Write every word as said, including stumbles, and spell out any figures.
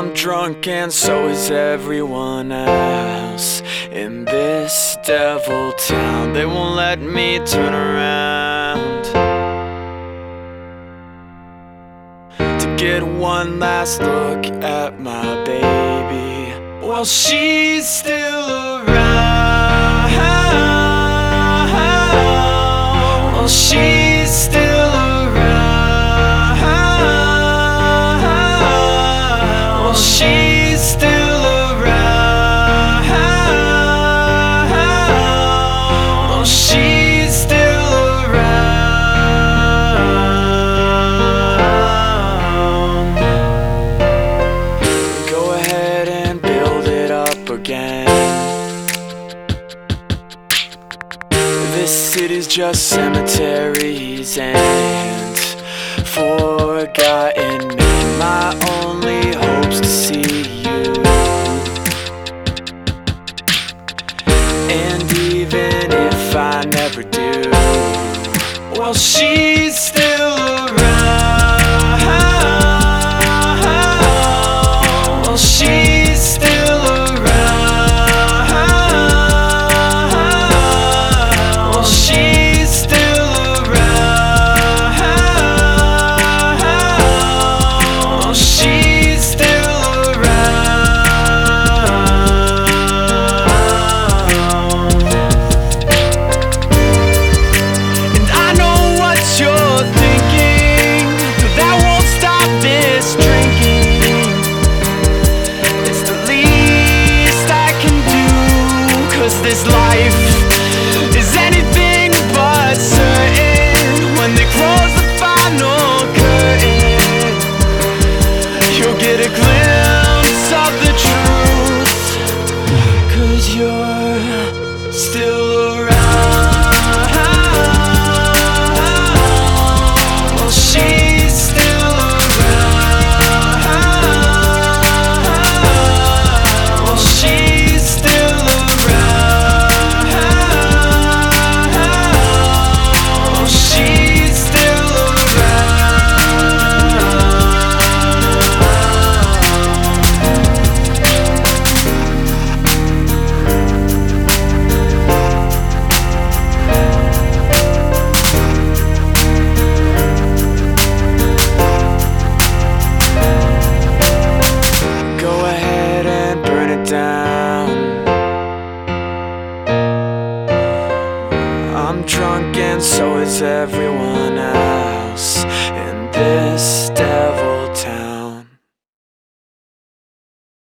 I'm drunk and so is everyone else. In this devil town, they won't let me turn around to get one last look at my baby. Well, she's still around. Well, she's still around. Well, she's still around. Well, she's still around. Go ahead and build it up again. This city's just cemeteries and forgotten men. My only hope's to see you, and even if I never do, well, she's still around. Well, she's still around. Well, she's still around. Well, she's still around. And I know what you're thinking, but that won't stop this drinking. It's the least I can do, 'cause this life is anything but certain. When they close the final curtain, you'll get a glimpse of the truth, 'cause you're still around. Well, she's still around. Well, she's still around. Well, she's still around. Go ahead and burn it down. I'm drunk and so is everyone else.